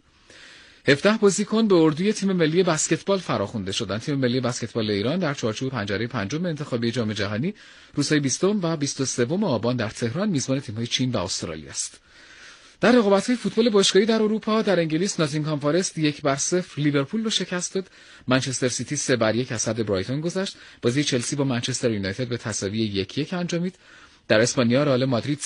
17 بازیکن به اردوی تیم ملی بسکتبال فراخوانده شدند. تیم ملی بسکتبال ایران در چارچوب پنجره پنجم انتخابی جام جهانی روزهای 20 و 23 آبان در تهران میزبان تیم‌های چین و استرالیا است. در رقابت‌های فوتبال باشگاهی در اروپا در انگلیس ناتینگهام فارست 1-0 لیورپول رو شکست داد. منچستر سیتی 3-1 از حد برایتون گذشت. بازی چلسی با منچستر یونایتد به تساوی 1-1 انجامید. در اسپانیا رئال مادرید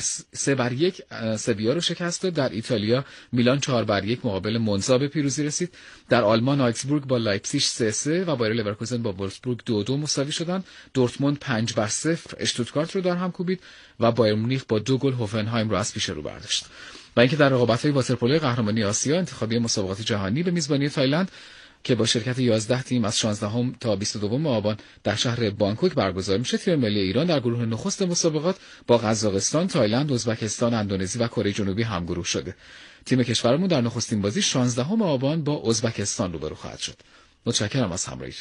3-1 سویا رو شکست داد. در ایتالیا میلان 4-1 مقابل مونزا به پیروزی رسید. در آلمان آیکسبورگ با لایپزیگ 3-3 و بایر لورکوزن با وولفسبورگ 2-2 مساوی شدند. دورتموند 5-0 اشتوتگارت رو در هم کوبید و بایر مونیخ با 2 گل هوفنهایم رو از پیش رو برداشت. و اینکه در رقابت‌های واترپولو قهرمانی آسیا انتخابی مسابقات جهانی به میزبانی تایلند که با شرکت 11 تیم از 16 تا 22 آبان در شهر بانکوک برگزار میشه، تیم ملی ایران در گروه نخست مسابقات با قزاقستان، تایلند، ازبکستان، اندونزی و کره جنوبی همگروه شده. تیم کشورمون در نخستین بازی 16 آبان با ازبکستان روبرو خواهد شد. متشکرم از همراهیتون.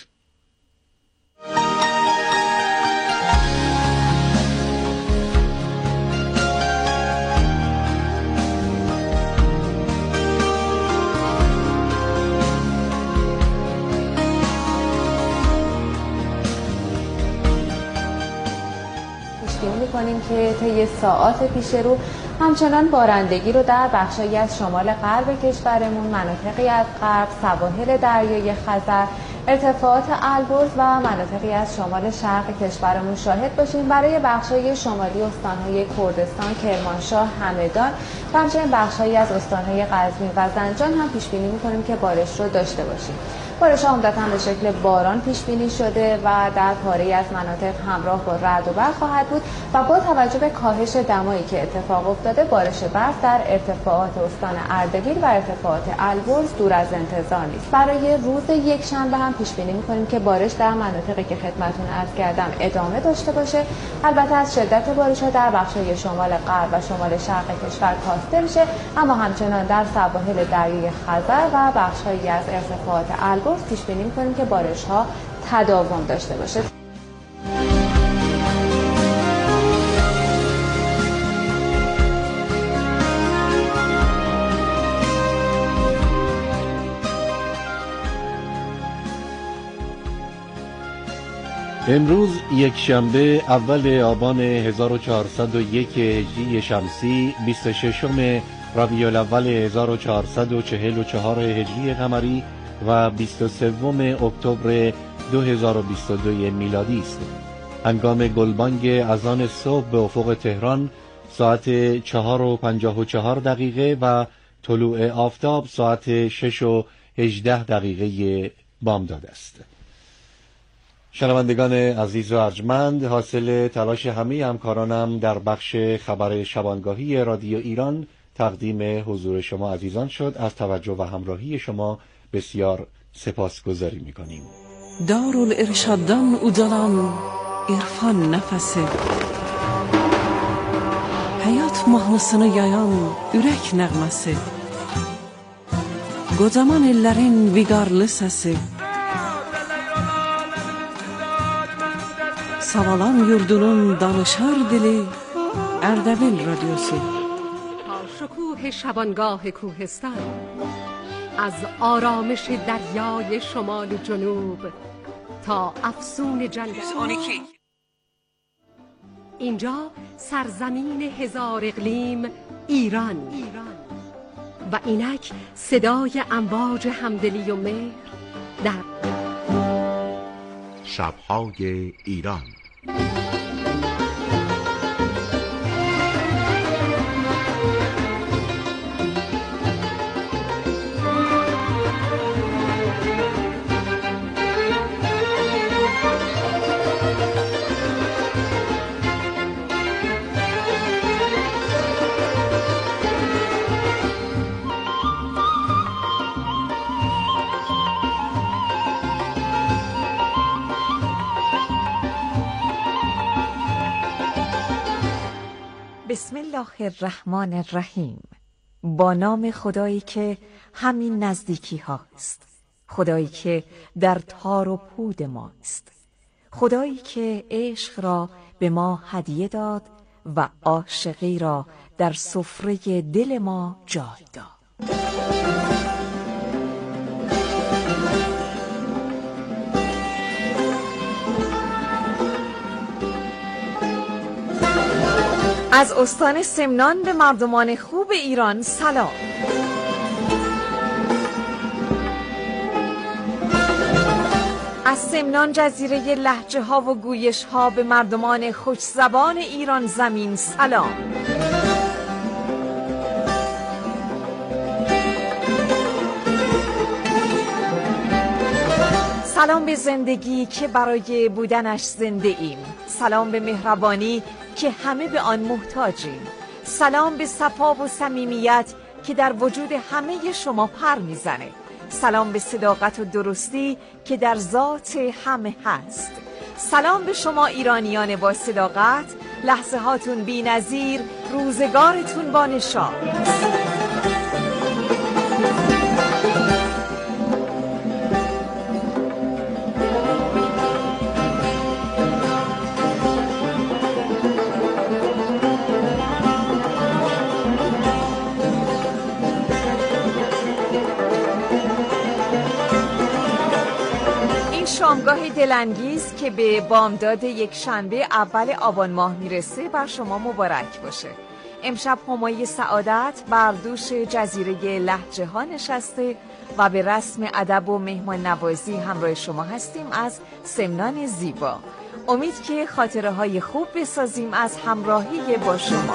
می‌کنیم که طی ساعات پیش رو همچنان بارندگی رو در بخشایی از شمال غرب کشورمون، مناطقی از غرب، سواحل دریای خزر، ارتفاعات البرز و مناطقی از شمال شرق کشورمون شاهد باشیم. برای بخشای شمالی استان‌های کردستان، کرمانشاه، همدان و همچنین بخشایی از استان‌های قزوین و زنجان هم پیش بینی می‌کنیم که بارش رو داشته باشیم. بارش‌ها عمدتاً به شکل باران پیش بینی شده و در پاره‌ای از مناطق همراه با رعد و برق خواهد بود و با توجه به کاهش دمایی که اتفاق افتاده، بارش برف در ارتفاعات استان اردبیل و ارتفاعات البرز دور از انتظار نیست. برای روز یکشنبه هم پیش بینی می‌کنیم که بارش در مناطقی که خدمتتون عرض کردم ادامه داشته باشه. البته از شدت بارش‌ها در بخش‌های شمال غرب و شمال شرق کشور کاسته میشه، اما همچنان در سواحل دریای خزر و بخش‌هایی از ارتفاعات البرز پیش بینی می‌کنیم که بارش‌ها تداوم داشته باشه. امروز یک شنبه اول آبان 1401 هجری شمسی 26 ربیع الاول 1444 هجری قمری و 23 اکتبر 2022 میلادی است. هنگام گلبانگ اذان صبح به افق تهران ساعت 4:54 و طلوع آفتاب ساعت 6:18 بامداد است. شنوندگان عزیز و ارجمند، حاصل تلاش همه همکارانم در بخش خبر شبانگاهی رادیو ایران تقدیم حضور شما عزیزان شد. از توجه و همراهی شما بسیار سپاسگزاری می‌کنیم. دارالارشادان اودالان عرفان نفسی hayat mahnısını yayan ürək nəğməsi, qocaman ellərin viqarlı səsi, Savalan yurdunun danışar dili, Ərdəbil radyosu. شکوه شبانگاه کوهستان، از آرامش دریای شمال و جنوب تا افسون جنگل. اینجا سرزمین هزار اقلیم ایران و اینک صدای امواج همدلی و مهر در شب‌های ایران. بسم الله الرحمن الرحیم. با نام خدایی که همین نزدیکی هاست، خدایی که در تار و پود ماست، خدایی که عشق را به ما هدیه داد و عاشقی را در سفره دل ما جای داد. از استان سمنان به مردمان خوب ایران سلام. از سمنان جزیره لهجه ها و گویش ها به مردمان خوش زبان ایران زمین سلام. سلام به زندگی که برای بودنش زنده ایم. سلام به مهربانی که همه به آن محتاجیم. سلام به صفا و صمیمیت که در وجود همه شما پر میزنه. سلام به صداقت و درستی که در ذات همه هست. سلام به شما ایرانیان با صداقت، لحظه هاتون بی نظیر، روزگارتون با نشاط. شامگاه دلانگیز که به بامداد یک شنبه اول آبان ماه میرسه بر شما مبارک باشه. امشب همای سعادت بر دوش جزیره لهجه ها نشسته و به رسم ادب و مهمان نوازی همراه شما هستیم از سمنان زیبا. امید که خاطره های خوب بسازیم از همراهی با شما.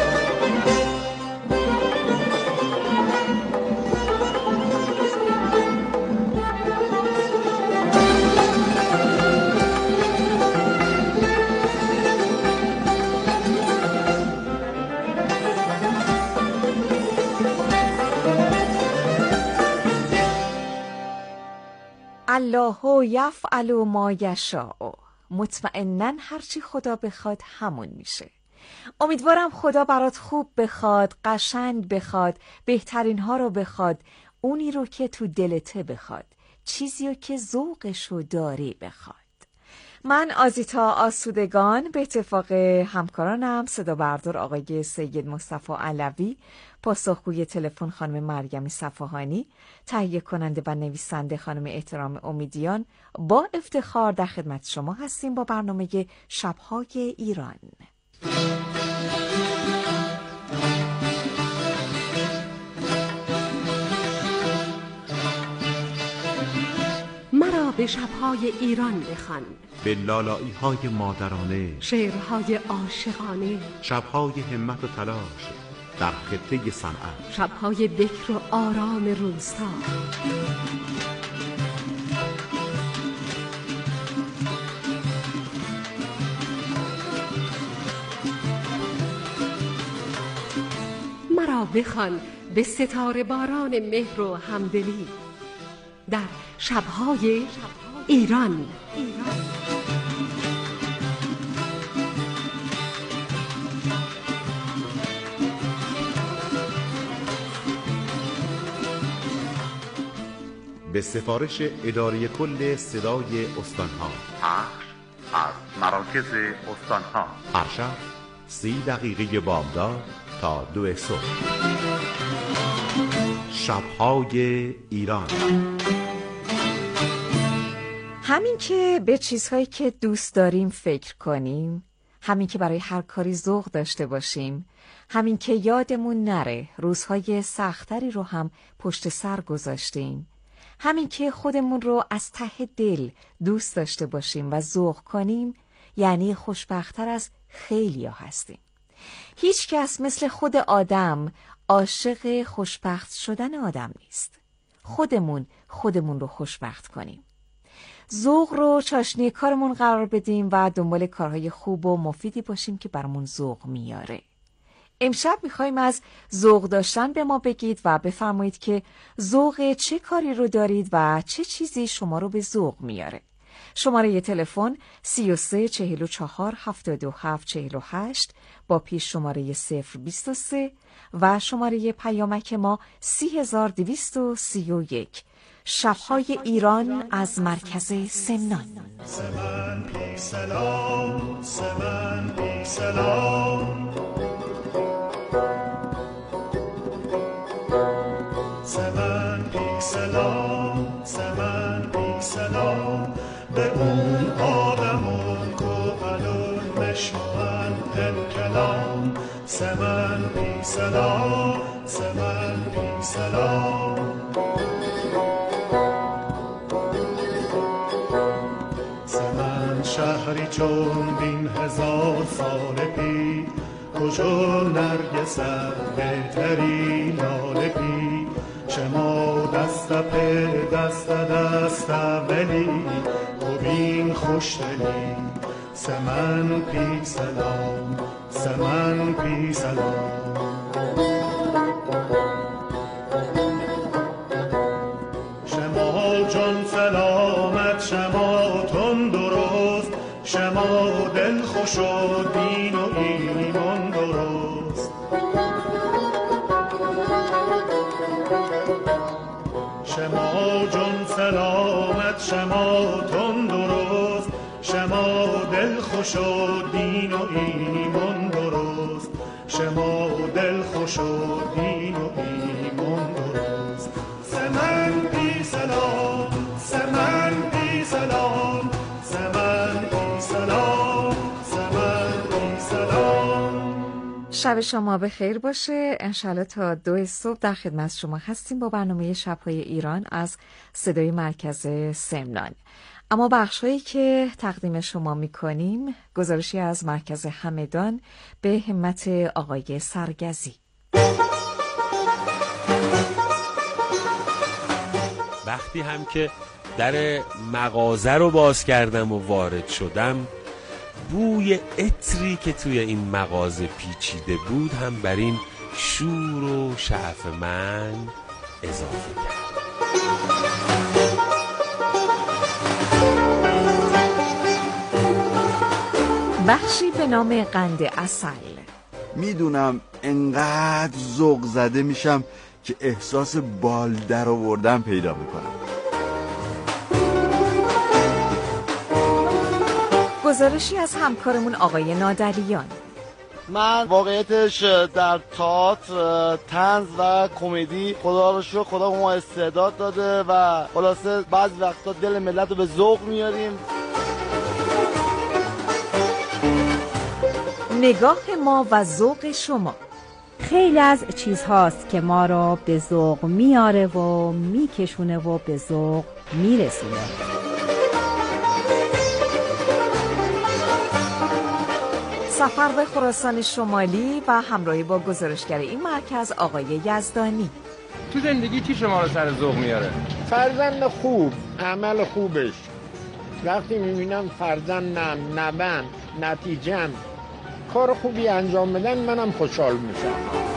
الله یفعل ما یشاء. مطمئناً هرچی خدا بخواد همون میشه. امیدوارم خدا برات خوب بخواد، قشنگ بخواد، بهترین ها رو بخواد، اونی رو که تو دلته بخواد، چیزی رو که ذوقشو داری بخواد. من آزیتا آسودگان به اتفاق همکارانم صدا بردار آقای سید مصطفی علوی، پاسخگوی تلفن خانم مریم صفاهانی، تهیه کننده و نویسنده خانم احترام امیدیان، با افتخار در خدمت شما هستیم با برنامه شب‌های ایران. مرا به شب‌های ایران بخوان، به لالایی‌های مادرانه، شعرهای عاشقانه، شب‌های همت و تلاش در خطه صنعت، شب‌های بکر و آرام روستا. مرا بخوان به ستاره باران مهر و همدلی در شب‌های ایران. به سفارش اداره کل صدای استانها، پخش از مراکز استانها، هر شب 30 دقیقه بامداد تا 2 صبح. شب‌های ایران. همین که به چیزهایی که دوست داریم فکر کنیم، همین که برای هر کاری ذوق داشته باشیم، همین که یادمون نره روزهای سختری رو هم پشت سر گذاشتیم، همین که خودمون رو از ته دل دوست داشته باشیم و ذوق کنیم، یعنی خوشبخت‌تر از خیلیا هستیم. هیچ کس مثل خود آدم عاشق خوشبخت شدن آدم نیست. خودمون رو خوشبخت کنیم. ذوق رو چاشنی کارمون قرار بدیم و دنبال کارهای خوب و مفیدی باشیم که برامون ذوق میاره. امشب میخوایم از ذوق داشتن به ما بگید و بفرمایید که ذوق چه کاری رو دارید و چه چیزی شما رو به ذوق میاره. شماره تلفن 33 44 77 48 با پیش شماره 023 و شماره پیامک ما 3231. شب‌های ایران از مرکز سمنان. سمن بی سلام، سمن بی سلام، سمن بی سلام، سمن بی سلام، به اون آدم و کوهلون مشمن کلام. سمن بی سلام، سمن بی سلام، شهری چون بین 1000 سال پی، کجا نرگس بهتری لاله پی، شما دست په دست ولی خوبین خوشدلی. سمن پی سلام، سمن پی سلام، شما جان سلامت، شما تون درست، شما دل خوش و دین و ایمان درست. شما جان سلامت، شما تون درست، شما دل خوش و دین و ایمان درست. شما دل خوش و دین و ایمان درست. سمن بی سلام، سمن بی سلام، سمن بی سلام، سمن بی سلام. شب شما بخیر باشه. انشالله تا 2 صبح در خدمت شما هستیم با برنامه شب‌های ایران از صدای مرکز سمنان. اما بخش‌هایی که تقدیم شما می‌کنیم گزارشی از مرکز همدان به همت آقای سرگزی. وقتی هم که در مغازه رو باز کردم و وارد شدم، بوی عطری که توی این مغازه پیچیده بود هم بر این شور و شعف من اضافه کرد. بخشی به نام قند عسل. میدونم انقدر ذوق زده میشم که احساس بال در آوردن پیدا میکنم. گزارشی از همکارمون آقای نادریان. من واقعیتش در تئاتر، طنز و کمدی خدا رو شکر خدا ما استعداد داده و خلاصه بعضی وقتا دل ملت رو به ذوق میاریم. نگاه ما و ذوق شما. خیلی از چیزهاست که ما رو به ذوق میاره و میکشونه و به ذوق میرسونه. سفر به خراسان شمالی و همراهی با گزارشگر این مرکز آقای یزدانی. تو زندگی چی شما رو سر ذوق میاره؟ فرزند خوب، عمل خوبش. وقتی میبینم فرزندم، نوام، نتیجم کار خوبی انجام بدن منم خوشحال میشم.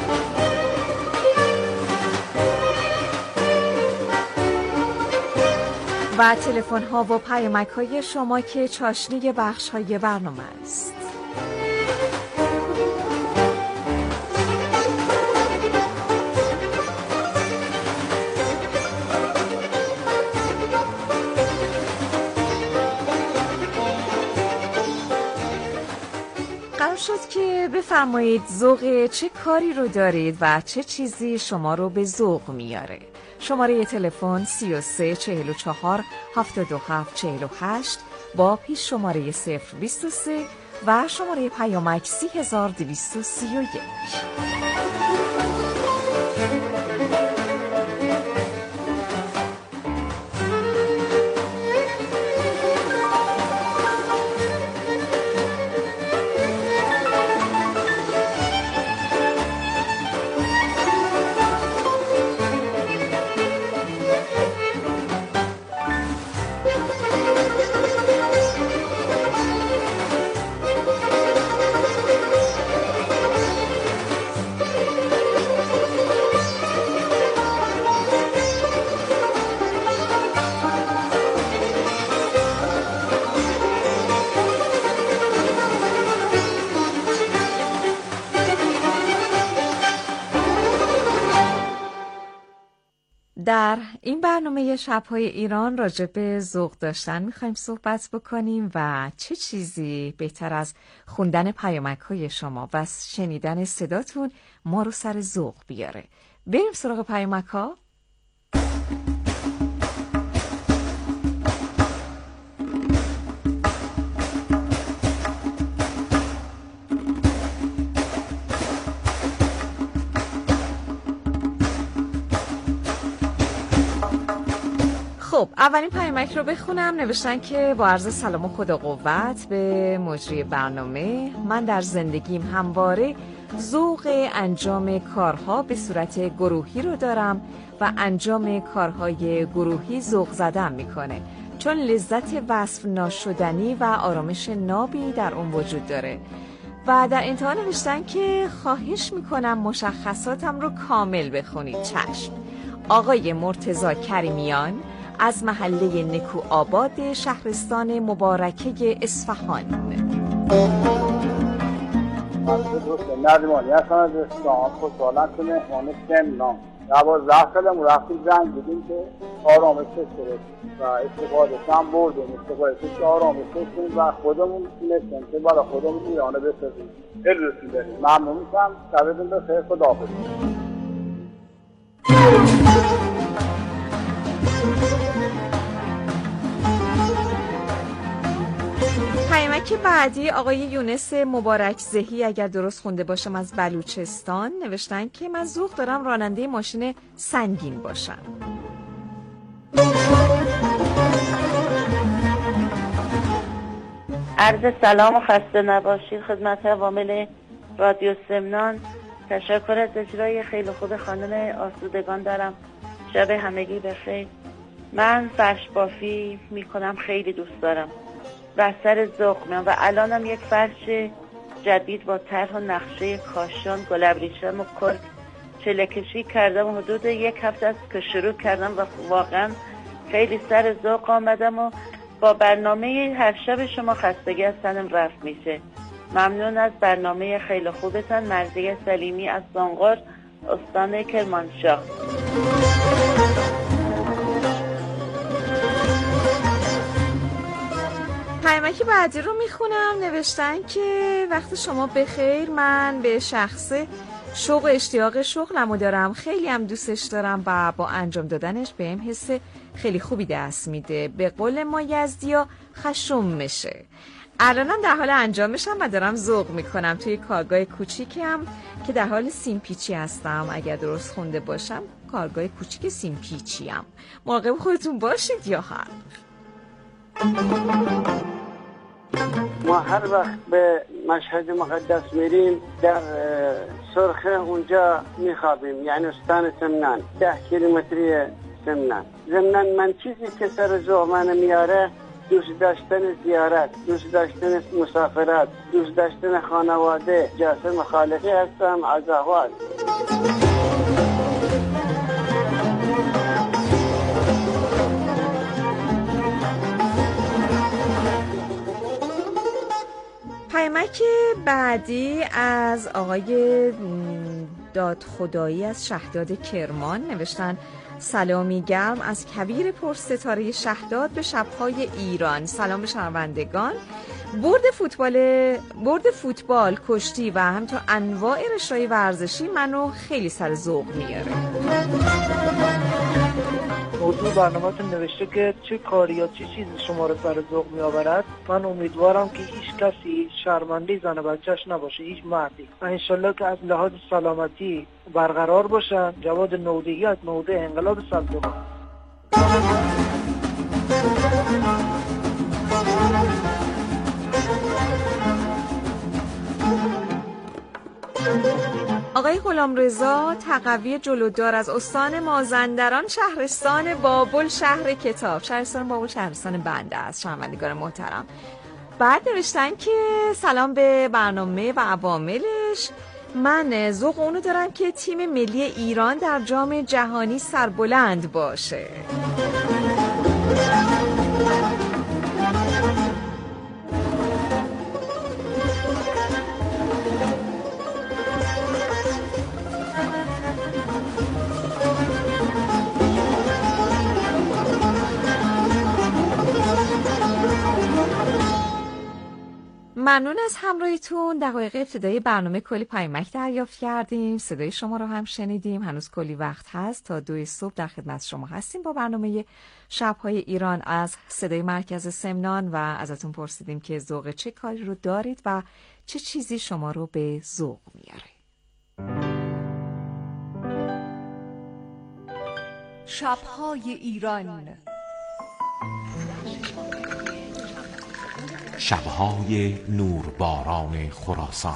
و تلفن ها و پیامک های شما که چاشنی بخش های برنامه است. قرار شد که بفرمایید ذوق چه کاری رو دارید و چه چیزی شما رو به ذوق میاره. شماره تلفن 33 44 77 48 با پیش شماره 023 و شماره پیامک 3231. در این برنامه شب‌های ایران راجع به ذوق داشتن می‌خوایم صحبت بکنیم و چه چیزی بهتر از خوندن پیامک‌های شما و شنیدن صداتون ما رو سر ذوق بیاره. بریم سراغ پیامک‌ها. خب اولین پیامک رو بخونم. نوشتن که با عرض سلام و خدا قوت به مجری برنامه، من در زندگیم همواره ذوق انجام کارها به صورت گروهی رو دارم و انجام کارهای گروهی ذوق زدم میکنه، چون لذت وصف ناشدنی و آرامش نابی در اون وجود داره. و در انتها نوشتن که خواهش میکنم مشخصاتم رو کامل بخونید. چشم. آقای مرتضی کریمیان از محله نکو آباد شهرستان مبارکه اصفهان. نردمانی هستم از اصفهان. خوشحالم که مهمان سمنان 12 سالمون رفتیم زنگ دیدیم که آرامش شده و استفاده هم بردیم، استفاده که آرامش شدیم و خودمون تونستیم که برای خودمون ایرانه بسازیم. خیلی رسیم داریم. ممنون میشم. شبتون بخیر. خداحافظ. پیامک بعدی آقای یونس مبارک زهی، اگر درست خونده باشم، از بلوچستان. نوشتن که من ذوق دارم راننده ماشین سنگین باشم. عرض سلام و خسته نباشید خدمت عوامل رادیو سمنان. تشکر از اجرای خیلی خوب خانم آسودگان دارم. شب همگی بخیر. من فرش بافی میکنم، خیلی دوست دارم و سر ذوق میام و الانم یک فرش جدید با طرح و نقشه کاشان، گل ابریشم و کل چلکشی کردم و حدود یک هفته است که شروع کردم و واقعا خیلی سر ذوق آمدم و با برنامه هر شب شما خستگی از تنم رفت میشه. ممنون از برنامه خیلی خوبتان. مرضیه سلیمی از زنگار، استان کرمانشاه. پیامک پیامک بعدی رو میخونم. نوشتن که وقت شما بخیر، من به شخصه شوق و اشتیاق شغلمو دارم، خیلی هم دوستش دارم و با انجام دادنش بهم حس خیلی خوبی دست میده. به قول ما یزدیا خشم میشه. الانم در حال انجامشم و دارم ذوق میکنم. توی کارگاه کوچیکم که در حال سیمپیچی هستم. اگر درست خونده باشم کارگاه کوچیک سیمپیچی ام. مراقب خودتون باشید یا هر. ما هر وقت به مشهد مقدس میریم در سرخه اونجا میخوابیم، یعنی استان سمنان 10 کیلومتری سمنان. ضمناً من چیزی که سر ذوق من میاره دوست داشتن زیارت، دوست داشتن مسافرت، دوست داشتن خانواده. جاسم خالقی هستم از احوال. پیامک بعدی از آقای دادخدایی از شهداد کرمان. نوشتن سلامی گرم از کویر پرستاره شهداد به شب‌های ایران. سلام به شنوندگان. برد فوتبال، کشتی و همینطور انواع رشته‌های ورزشی منو خیلی سر ذوق میاره. موضوع برنامه‌تون نوشته که چه کاری یا چه چیزی شما رو سر ذوق میآورد. من امیدوارم که هیچ کسی شرمنده زن و بچه‌ش نباشه، هیچ مردی. و انشالله که از لحاظ سلامتی برقرار باشن. جواد نودهی از نوده انقلاب سلطنت. آقای غلامرضا تقوی جلودار از استان مازندران، شهرستان بابل، شهر کتاب. شهرستان بابل شهرستان بنده است. شنوندگان محترم، بعد نوشتن که سلام به برنامه و عواملش. من ذوق اونو دارم که تیم ملی ایران در جام جهانی سربلند باشه. ممنون از همراهیتون. دقایق ابتدایی برنامه کلی پیامک دریافت کردیم، صدای شما رو هم شنیدیم. هنوز کلی وقت هست تا 2 صبح در خدمت شما هستیم با برنامه شب‌های ایران از صدای مرکز سمنان و ازتون پرسیدیم که ذوق چه کاری رو دارید و چه چیزی شما رو به ذوق میاره. شب‌های ایران، شب‌های نورباران خراسان.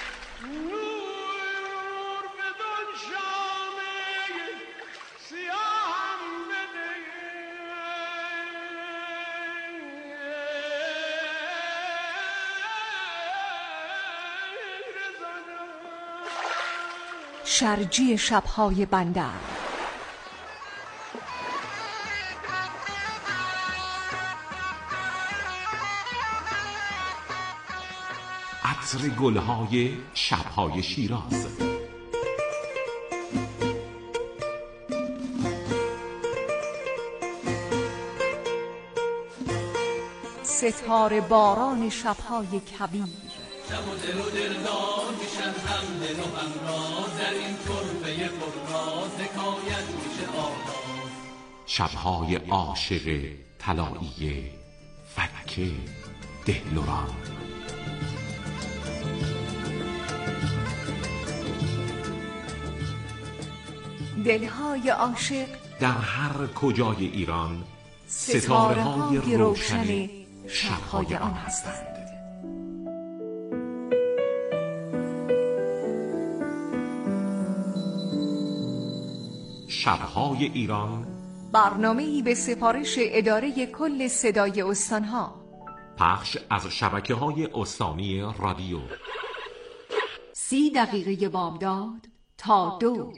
شرجی شب‌های بندر، عطر گلهای شب‌های شیراز، ستاره باران شب‌های کویر، شب و دل و دلدار میشن هم دل و همراز، در این طرفه پرراز حکایت میشه آغاز. شب‌های عاشق طلایی فکه دهلوران، دلهای عاشق در هر کجای ایران ستاره‌های روشن شب‌های آن هستند. شب‌های ایران، برنامه‌ای به سفارش اداره کل صدای استان‌ها، پخش از شبکه‌های استانی رادیو. 30 دقیقه بامداد تا 2.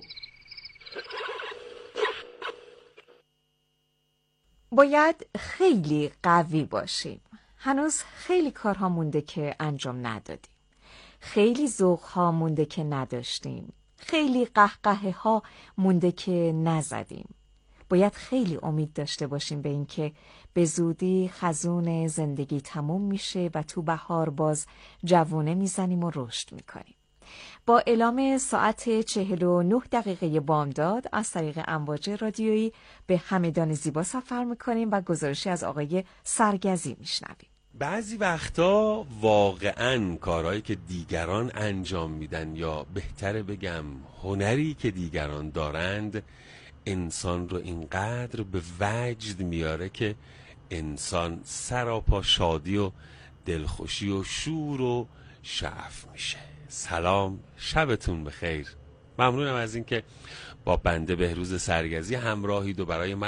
باید خیلی قوی باشیم. هنوز خیلی کارها مونده که انجام ندادیم. خیلی ذوق‌ها مونده که نداشتیم. خیلی قهقهه ها مونده که نزدیم. باید خیلی امید داشته باشیم به این که به زودی خزون زندگی تموم میشه و تو بهار باز جوونه میزنیم و رشد میکنیم. با اعلام ساعت 49 بامداد از طریق امواج رادیویی به همدان زیبا سفر میکنیم و گزارشی از آقای سرگزی میشنویم. بعضی وقتا واقعاً کارهایی که دیگران انجام میدن، یا بهتره بگم هنری که دیگران دارند، انسان رو اینقدر به وجد میاره که انسان سراپا شادی و دلخوشی و شور و شعف میشه. سلام، شبتون بخیر. ممنونم از اینکه با بنده بهروز سرگزی همراهید و برای من